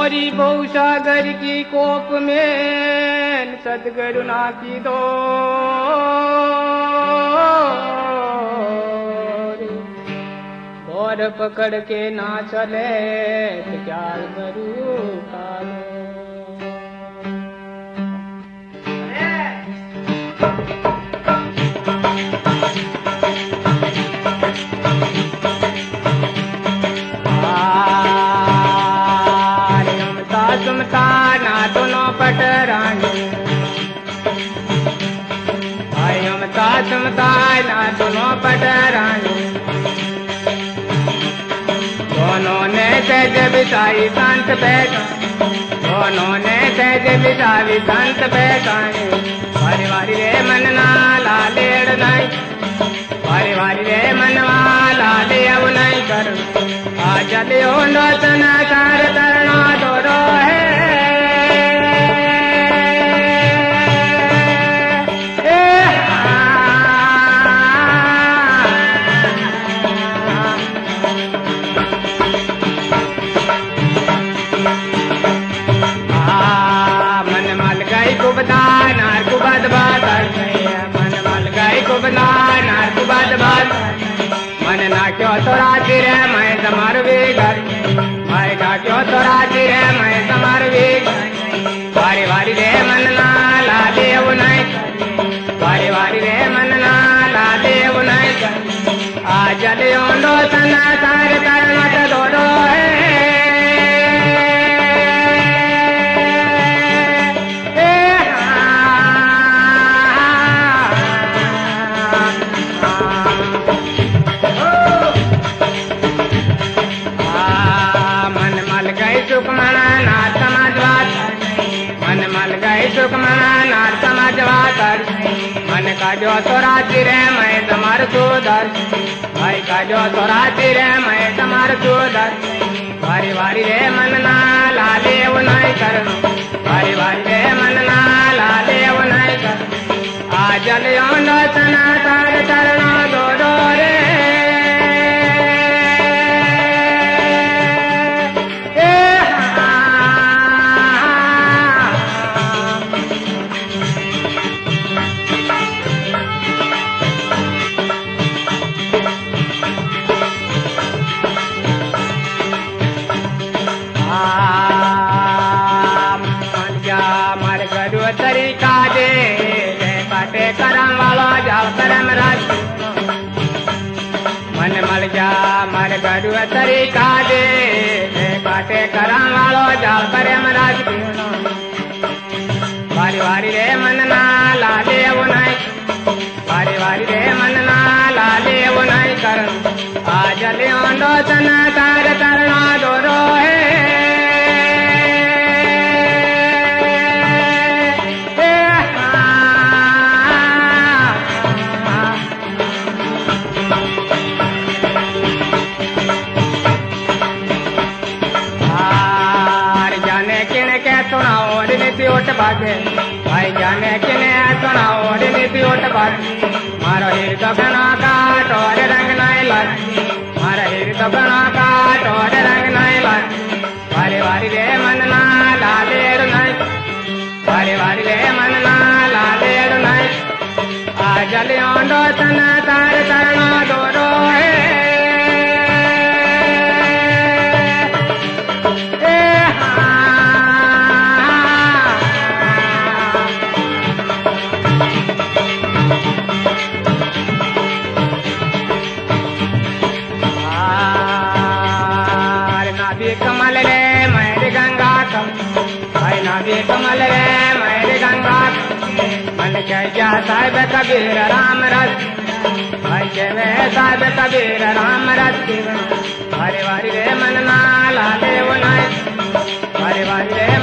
मोरी बहु सागर की कोप में सदगुरु ना की दो और पकड़ के ना चले तो क्या करूँ सुमता ना दोनों पटरानी ममता सुमता ना दोनों पटरानी दोनों ने सहज बिसाई संत बैठानी दोनों ने सहज बिसाई संत बैठानी वारी वारी रे मन ना लालेड़ नहीं वारी वारी रे मनवा लाले अब नहीं कर आ चलियो नोचना सार तरना दोरो है मन ना क्यों तोराती रे मैं तुम्हार भी घर मैं का क्यों तोराती रे मैं तुम्हार भी वारी वारी रे मन ना लाले वो नहीं वारी वारी रे मन ना लाले वो नहीं आ जले ओंडो तना सारे कर मत दो दो है मन का जो तोराती रे मैं तुम्हार सुधर भाई का जो तोराती रे मैं तुम्हार सुधर वारी वारी रे मन ना लाले वो नहीं कर वारी वारी रे मन ना लाले वो नहीं कर आ जलियो तना तार चरना दो दो रे तरीका दे बाटे करम वालो जाओ करम राज मन मल जा मर गरु तरीका दे बाटे करम वालो जाओ करम राज वारी वारी रे मन ना लाले वो नहीं वारी वारी रे मन ना लाले वो नहीं कर आ जले ओंडो तना तार तरना दोरो है उठ बाजे भाई जाने किने सुना और नीति उठ बाजे मारो हीर तो गना का टोर रंग नहीं लग मारो हीर तो गना का टोर रंग नहीं लग वारी वारी रे मन ना लाले नहीं वारी वारी रे मन ना लाले नहीं आ जले ओंडो तना तार तरना दोरो है कमल रे मैं गंगा कमल रे मैं गंगा मन क्या साहिब कबीर राम रस भाई जय साहिब कबीर राम रस वारी वारी रे मन ना लाले वो नहीं वारी वारी रे